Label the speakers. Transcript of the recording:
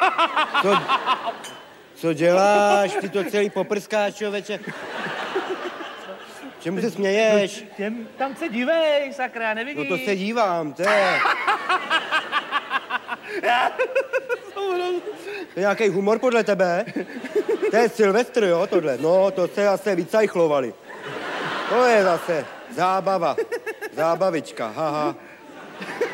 Speaker 1: Co děláš? Ty to celý poprskáš, člověče. Čemu se směješ?
Speaker 2: Tam se dívej, sakra, nevidíš?
Speaker 1: No to se dívám, to je... To je nějaký humor podle tebe? To je Silvestr, jo, tohle. No, to se zase vycajchlovali. To je zase zábava. Zábavička, haha.